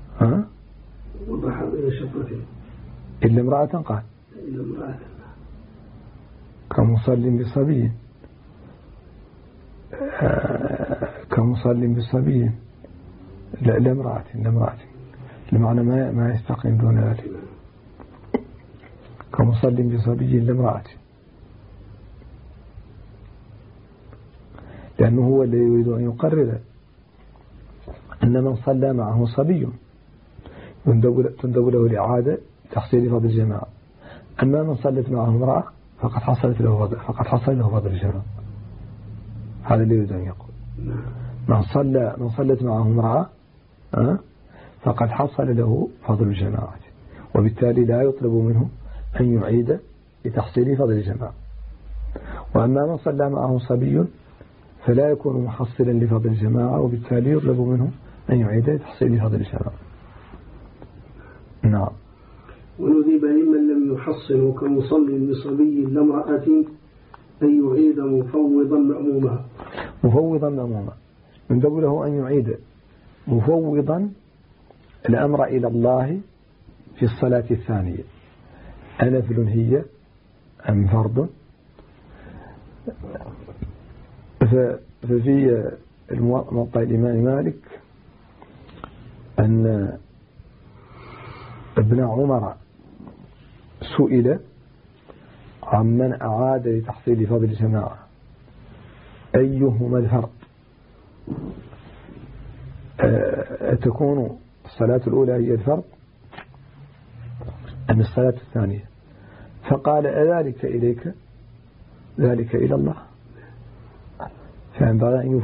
وضح بين شطتين. إلا امرأة قال. إلا امرأة. كمصلي بصبي لا امرأة. المعنى ما يستقيم دون ذلك. كمصلي بصبي لا امرأة، لأنه هو الذي يريد أن يقرر أن من صلى معه صبي تندب له الإعادة تحصيل فضل الجماعة. أما من صلت معه امرأة فقد حصل له فضل الجماعة. هذا اللي يريد أن يقول. من صلت معه امرأة فقد حصل له فضل الجماعة، وبالتالي لا يطلب منه أن يعيد لتحصيل فضل الجماعة. وأما من صلى معه صبي فلا يكون محصلا لفضل الجماعة، وبالتالي يطلب منه أن يعيد لتحصيل فضل الجماعة. نعم. وندب لمن لم يحصل كمصل بصبي لامرأة أن يعيد مفوضا مأموما. يندب له أن يعيد مفوضا الأمر إلى الله في الصلاة الثانية، أنفل هي أم فرض. ففي موطأ الإمام مالك أن ابن عمر سئل عمن أعاد لتحصيل فضل الجماعة أيهما الفرض، تكون الصلاة الأولى هي الفرض أم الصلاة الثانية؟ فقال أذلك إليك ذلك إلى الله. فينبغي أن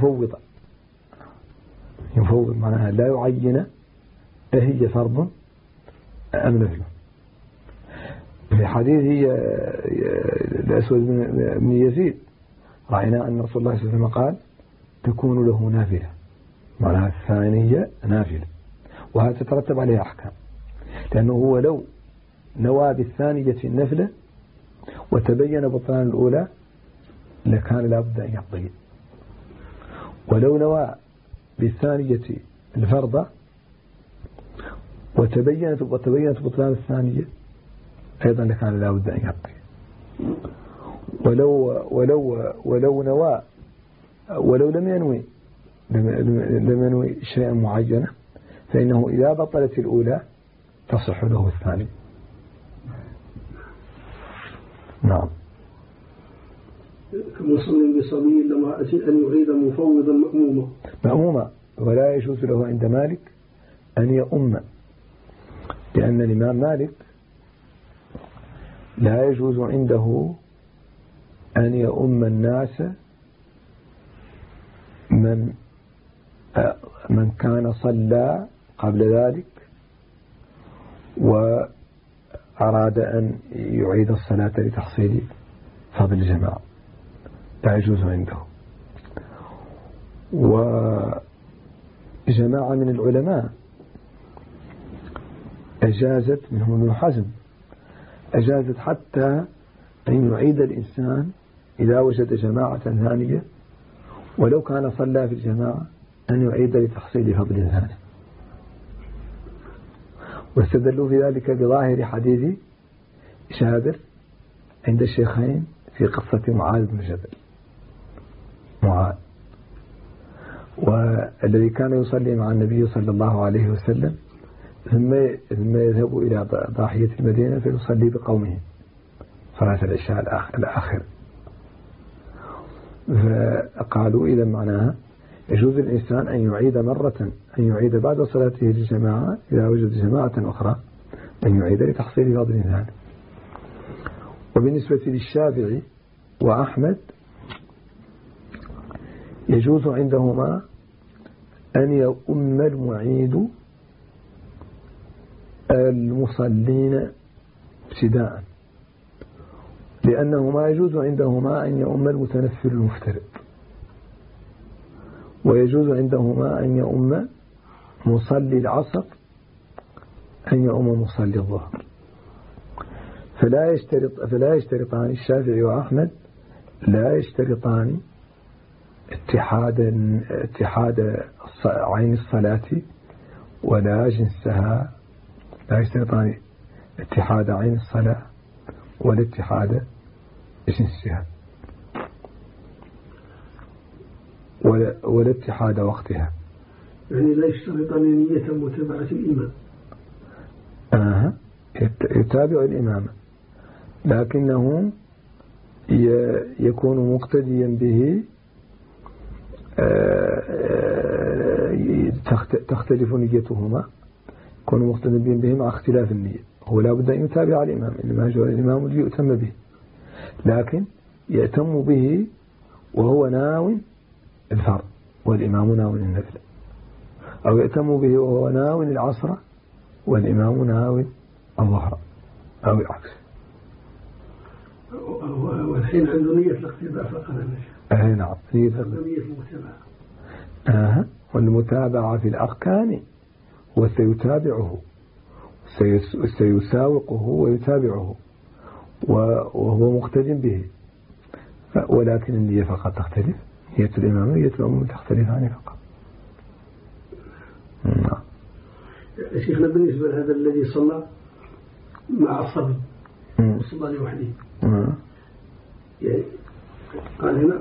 يفوض معناها لا يعين أهي فرض أم نفل. في حديث الأسود بن يزيد رأينا أن رسول الله صلى الله عليه وسلم قال تكون له نافلة، معناها الثانية نافلة، وهذا تترتب عليها أحكام، لأنه هو لو نوى بالثانية النفلة وتبين بطلان الأولى لكان لابد أن يقضي، ولو نوى بالثانية الفرض وتبينت بطلان الثانية أيضا لكان لابد أن يقضي. ولو لم ينوي شيئا معينا فإنه إذا بطلت الأولى تصح له الثاني. نعم. كمصلي بصبي لامرأة أن يعيد مفوضا مأموما، ولا يجوز له عند مالك أن يؤم، لأن الإمام مالك لا يجوز عنده أن يؤم الناس من كان صلى قبل ذلك وأراد أن يعيد الصلاة لتحصيل فضل الجماعة، لا يجوز عنده. وجماعة من العلماء أجازت، منهم ابن حزم، أجازت حتى أن يعيد الإنسان إذا وجد جماعة ثانية ولو كان صلى في الجماعة أن يعيد لتحصيل فضل ثاني، واستدلوا في ذلك بظاهر حديث جابر عند الشيخين في قصة معاذ بن جبل، والذي كان يصلي مع النبي صلى الله عليه وسلم ثم يذهب إلى ضاحية المدينة فيصلي بقومه صلاة العشاء الآخر. فقالوا إذا معناها يجوز الإنسان أن يعيد بعد صلاته للجماعة إذا وجد جماعة أخرى أن يعيد لتحصيل فضل ثاني. وبالنسبة للشافعي وأحمد يجوز عندهما أن يؤم المعيد المصلين ابتداء، لأنه ما يجوز عندهما أن يؤم المتنفل المفترض، ويجوز عندهما أن يؤم مصلي العصر أن يؤم مصلي الظهر. فلا يشترطان الشافعي وأحمد لا يشترطان اتحاد عين الصلاة ولا جنسها، لا يشترطان اتحاد عين الصلاة ولا اتحاد جنسها ولا اتحاد وقتها. يعني لا يشترطان نية متابعة الإمام. يتابع الإمام لكنه يكون مقتديا به، تختلف نيتهما، يكون مقتديا به مع اختلاف النية. هو لا بد أن يتابع الإمام، إنما جاء الإمام ليؤتم به، لكن يأتم به وهو ناوي الفرض والإمام ناوي النفل، أو يأتم به وهو ناوي العصر والإمام ناوي الظهر، أو العكس. والحين عنده نية الاقتداء فقط. نعم، نية المتابعة. والمتابعة في الأركان وسيتابعه، سيساوقه ويتابعه وهو مقتدم به، ولكن النية فقط تختلف، نية الإمام ونية الأمم تختلفان فقط. نعم. شيخنا بالنسبة لهذا الذي صلى مع الصبي وصلى لوحده، يعني قال هنا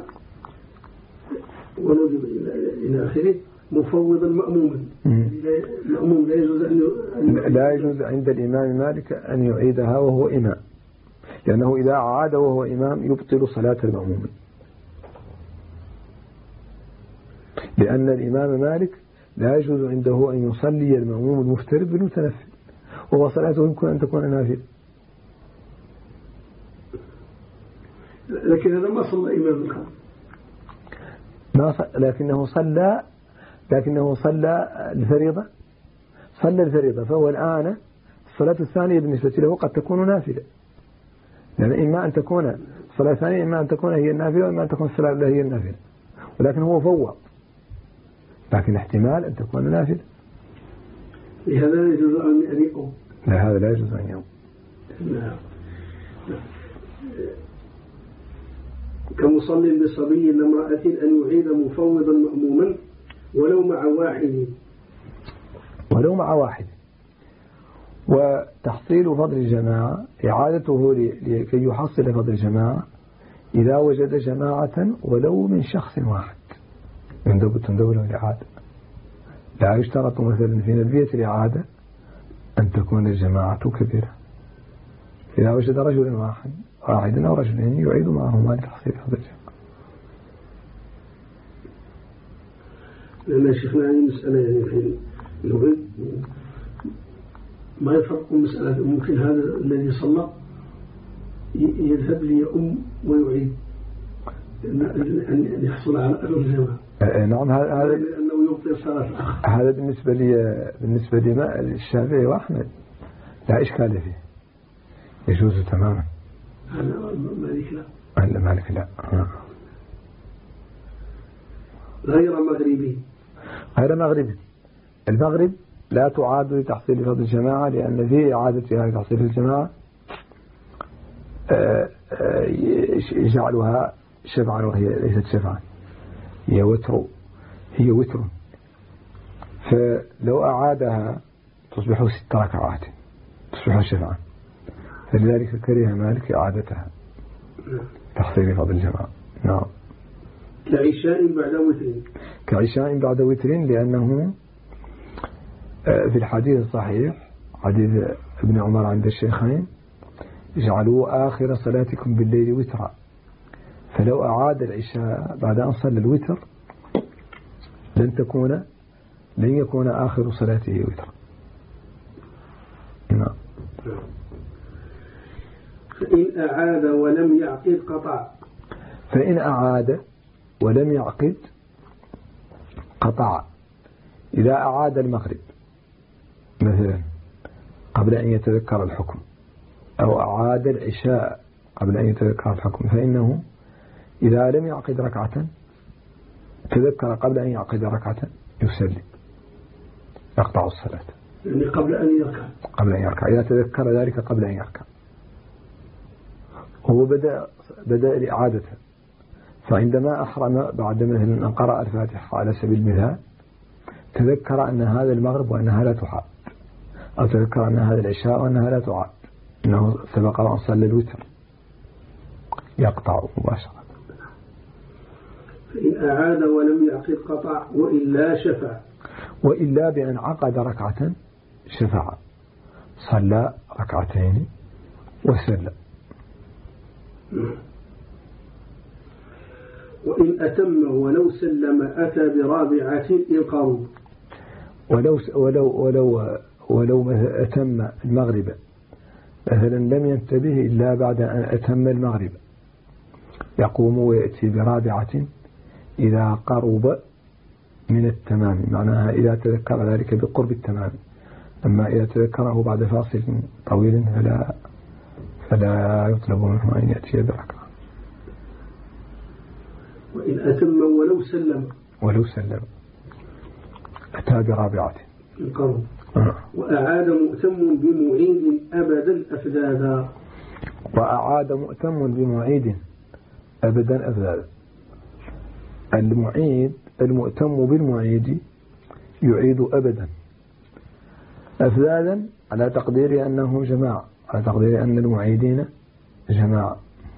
ونجب إلى آخره مفوضا مأموما، المأموم لا يجوز عند الإمام مالك أن يعيدها وهو إمام، لأنه إذا عاد وهو إمام يبطل صلاة المأموم، لأن الإمام مالك لا يجوز عنده أن يصلي المأموم المفترض بالمتنفل، وهو صلاته يمكن أن تكون نافلة. لكن هذا ما صلى إمام الخمس. لكنه صلى الفريضة، فهو الآن الصلاة الثانية بالنسبة له قد تكون نافلة، لأن إما أن تكون الصلاة الثانية إما أن تكون هي النافلة وإما أن تكون الصلاة الأولى هي النافلة، ولكن هو فوض، لكن احتمال أن تكون نافلة. لهذا لا يجوز أن يقوم. لا، هذا لا يجوز أن يقوم. نعم. كمصلي بصبي لامرأة أن يعيد مفوضا مأموما ولو مع واحد. وتحصيل فضل الجماعة إعادته لكي يحصل فضل الجماعة إذا وجد جماعة ولو من شخص واحد تندب له الإعادة. لا يشترط مثلا في ندبية الإعادة أن تكون الجماعة كبيرة. إذا وجد رجل واحد أو رجلين يعيد معهما لتحصيل فضل الجماعة. لأن شيخنا هذه مسألة يعني في اللغة ما يفرق مسألة، ممكن هذا الذي صلى يذهب ليؤم ويعيد أن يحصل على أجر الجماعة. نعم، هذا لأنه يبطل صلاة الآخر. هذا بالنسبة لي الشافعي وأحمد لا إشكال فيه، يجوز تماما. مالك لا. مالك لا. غير مغربي. المغرب لا تعاد لتحصيل فضل الجماعة، لأن في إعادتها لتحصيل الجماعة يجعلها شفعا وهي ليست شفعا، هي وتر، فلو أعادها تصبح 6 ركعات، تصبح شفعا، فلذلك كره مالك إعادتها تحصيل فضل الجماعة. نعم. كعشاء بعد وتر، لأنه في الحديث الصحيح حديث ابن عمر عند الشيخين: اجعلوا آخر صلاتكم بالليل وترا، فلو أعاد العشاء بعد أن صلى الوتر لن يكون آخر صلاته وترا. نعم. فإن أعاد ولم يعقد قطع. إذا أعاد المغرب مثلا قبل أن يتذكر الحكم، أو أعاد العشاء قبل أن يتذكر الحكم، فإنه إذا لم يعقد ركعة تذكر قبل أن يعقد ركعة يسلم، يقطع الصلاة. يعني قبل أن يركع. إذا تذكر ذلك قبل أن يركع، هو بدأ الإعادة، فعندما أحرم بعد مثلا أن قرأ الفاتحة على سبيل المثال تذكر أن هذا المغرب وأنها لا تعاد، أو تذكر أن هذا العشاء وأنها لا تعاد، إنه سبق وأن صلى الوتر، يقطع مباشرة. فإن أعاد ولم يعقد قطع، وإلا شفع. وإلا بأن عقد ركعة شفع، صلى ركعتين وسلم. وإن أتم ولو سلم أتى برابعة القرب. ولو أتم المغرب مثلا لم ينتبه إلا بعد أن أتم المغرب، يقوم ويأتي برابعة إذا قرب من التمام، معناها إذا تذكر ذلك بقرب التمام. أما إذا تذكره بعد فاصل طويل فلا يطلب منه أن يأتي بركعة. وإن أتم ولو سلم أتى برابعة القرب. وأعاد مؤتم بمعيد أبدا أفدادا. وأعاد مؤتم بمعيد أبدا أفدادا. المؤتم بالمعيد يعيد أبدا أفدادا، على تقدير أنه جماعة، على تقدير أن المعيدين جماعة.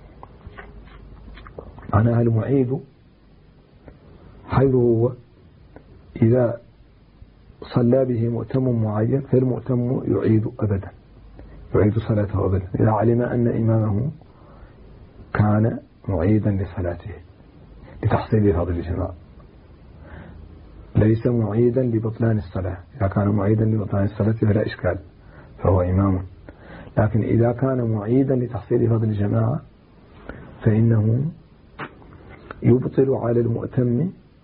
معناها المعيد حيث هو إذا صلى به مؤتم معين فالمؤتم يعيد أبدا، يعيد صلاته أبدا إذا علم أن إمامه كان معيدا لصلاته لتحصيل فضل الجماعة. ليس معيدا لبطلان الصلاة، إذا كان معيدا لبطلان الصلاة فلا إشكال، فهو إمام. لكن إذا كان معيدا لتحصيل فضل الجماعة فإنه يبطل على المؤتم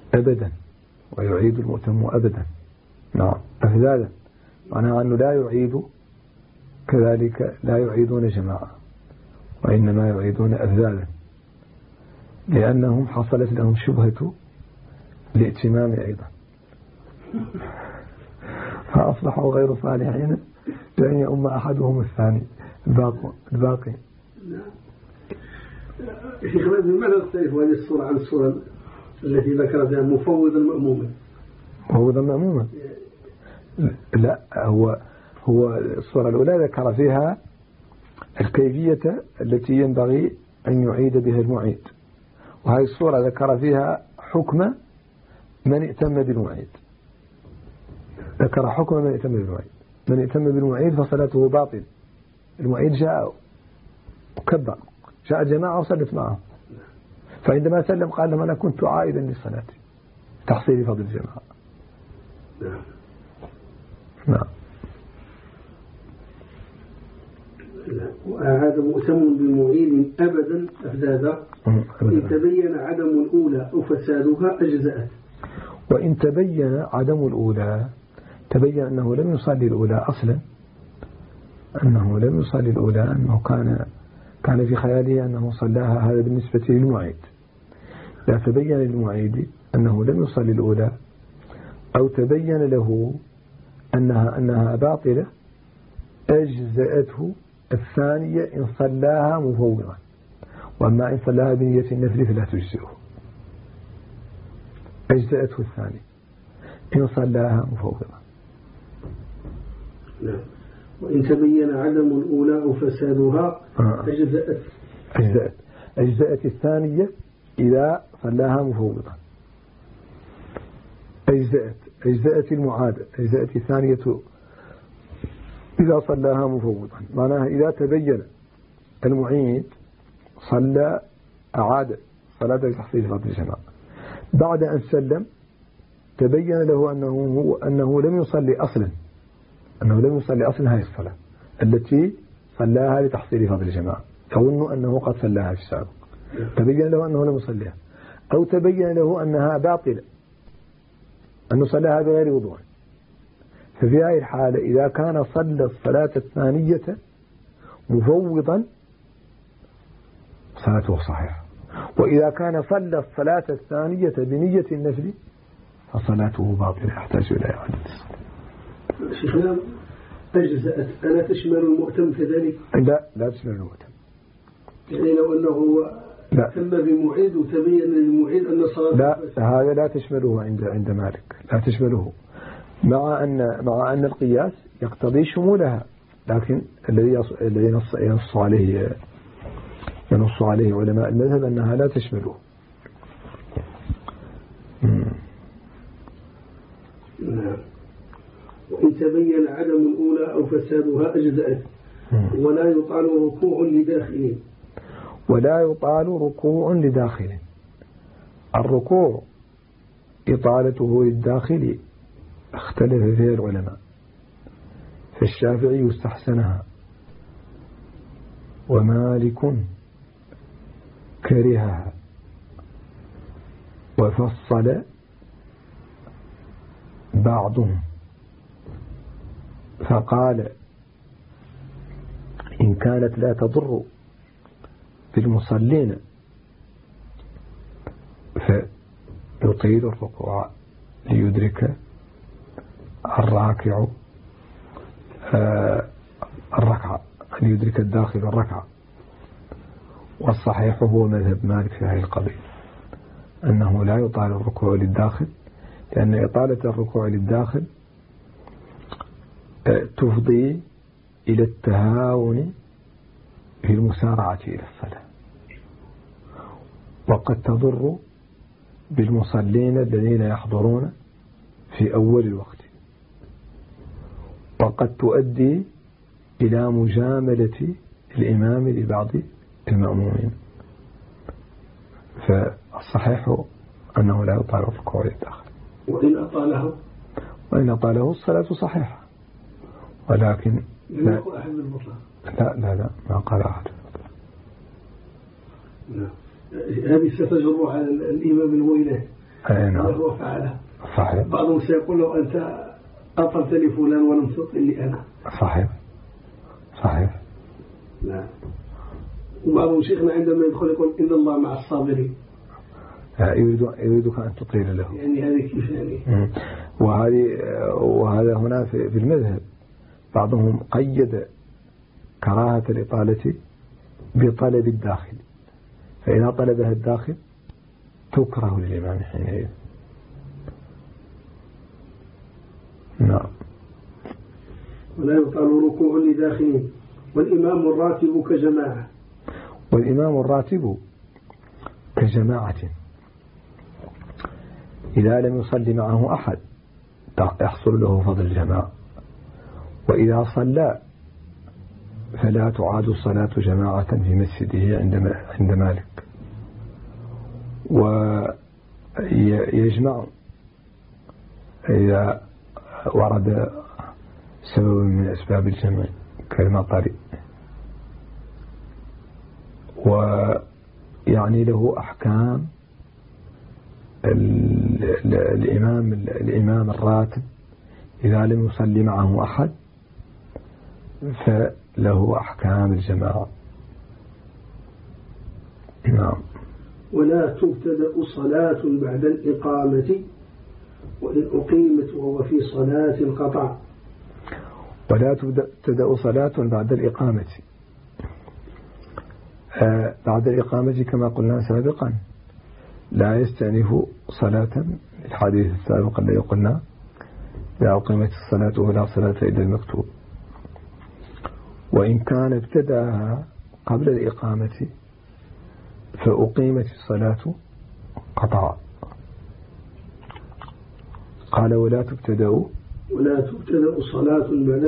أبدا ويعيد المؤتم أبدا. نعم أفذاذا، معناها أنه لا يعيد كذلك، لا يعيدون جماعة وإنما يعيدون أفذاذا، لأنهم حصلت لهم شبهة الائتمام أيضا فأصبحوا غير صالحين لأن يؤم أحدهم الثاني الباقي. شيخ لماذا تختلف هذه الصورة عن الصورة التي ذكرتها مفوضا مأموما؟ مفوضا مأموما لا، هو الصورة الأولى ذكر فيها الكيفية التي ينبغي أن يعيد بها المعيد، وهذه الصورة ذكر فيها حكم من ائتم بالمعيد، ذكر حكم من ائتم بالمعيد. من ائتم بالمعيد فصلاته باطل، المعيد جاء وكبر، جاء جماعة وصلت معه، فعندما سلم قال لهم أنا كنت عائدا لصلاتي تحصيل فضل الجماعة. نعم. وهذا مؤتم بالمعيد أبدا أفدادا إن تبين عدم الأولى أو فسادها أجزأت. وإن تبين عدم الأولى، تبين أنه لم يصلي الأولى أصلا، أنه لم يصلي الأولى، أنه كان في خياله أنه صلاها، هذا بالنسبة للمعيد. لا تبين للمعيد أنه لم يصلي الأولى، أو تبين له أنها باطلة، أجزأته الثانية إن صلاها مفوضا، وأما إن صلاها بنية النفل فلا تجزئه. أجزأته الثانية إن صلاها مفوضا. نعم. وإن تبين عدم الأولى أو فسادها أجزأت الثانية إذا صلاها مفوضا. أجزأت المعادة، أجزأت الثانية إذا صلاها مفوضا، معناها إذا تبين المعيد صلى أعاد صلاة لتحصيل فضل الجماعة، بعد أن سلم تبين له أنه لم يصلي أصلا، هذه الصلاة التي صلاها لتحصيل فضل الجماعة، يظن أنه قد صلاها في السابق، تبين له أنه لم يصليها، أو تبين له أنها باطلة، أنه صلاها بغير وضوء. ففي هذه الحالة إذا كان صلى الصلاة الثانية مفوضا صلاته صحيحة، وإذا كان صلى الصلاة الثانية بنية النفل فصلاته باطلة يحتاج إلى إعادة الصلاة. شيخنا أجزأت ألا تشمل المؤتم كذلك؟ لا تشمل المؤتم. يعني لو أنه تم بمعيد وتبين للمعيد أن صلاته لا، هذا لا تشمله عند مالك، لا تشمله، مع أن القياس يقتضي شمولها، لكن الذي ينص عليه علماء المذهب أنها لا تشمله. نعم. وإن تبين عدم الأولى أو فسادها أجزأت. ولا يطال ركوع لداخل. ولا يطال ركوع لداخل. الركوع إطالته للداخل اختلف فيه العلماء، فالشافعي يستحسنها، ومالك كرهها، وفصل بعضهم فقال إن كانت لا تضر بالمصلين فيطيل الركوع ليدرك الراكع الركعة، أن يدرك الداخل الركعة. والصحيح هو مذهب مالك في هذه القضية، أنه لا يطال الركوع للداخل، لأن إطالة الركوع للداخل تفضي إلى التهاون في المسارعة إلى الصلاة، وقد تضر بالمصلين الذين يحضرون في أول الوقت، وقد تؤدي إلى مجاملة الإمام لبعض المأمومين. فالصحيح أنه لا يطال الركوع للداخل. وإن أطاله الصلاة صحيحة، ولكن لم يقل أحد بالمطلق. لا ما قال أحد. هذه ستجر على الإمام الويلة وهو فعله. صحيح. بعضهم سيقول له أنت أطلت لفلان ولم تطل لي أنا. صحيح. صحيح. نعم. وبعضهم شيخنا عندما يدخل يقول إن الله مع الصابرين. يريدك أن تطيل له. يعني هذه كيف يعني؟ وهذا هنا في المذهب بعضهم قيد كراهة الإطالة بطلب الداخل، فإذا طلبها الداخل تكره للإمام حينئذ. نعم. ولا يطال ركوع لداخلين. والإمام الراتب كجماعة. والإمام الراتب كجماعة إذا لم يصلي معه أحد يحصل له فضل الجماعة، وإذا صلى فلا تعاد الصلاة جماعة في مسجده عند مالك. ويجمع إذا ورد سبب من أسباب الجمع كالمطر، ويعني له أحكام الإمام الراتب إذا لم يصلي معه أحد فله أحكام الجماعة. نعم. ولا تبتدأ صلاة بعد الإقامة وإن أقيمت وهو في صلاة القطع. ولا تبتدأ صلاة بعد الإقامة. بعد الإقامة كما قلنا سابقا لا يستأنف صلاة، الحديث السابق الذي قلنا لا أقيمت الصلاة ولا صلاة إلا المكتوب. وإن كان ابتدأها قبل الإقامة فأقيمت الصلاة قطعا. قال ولا تبتدأ صلاة بعد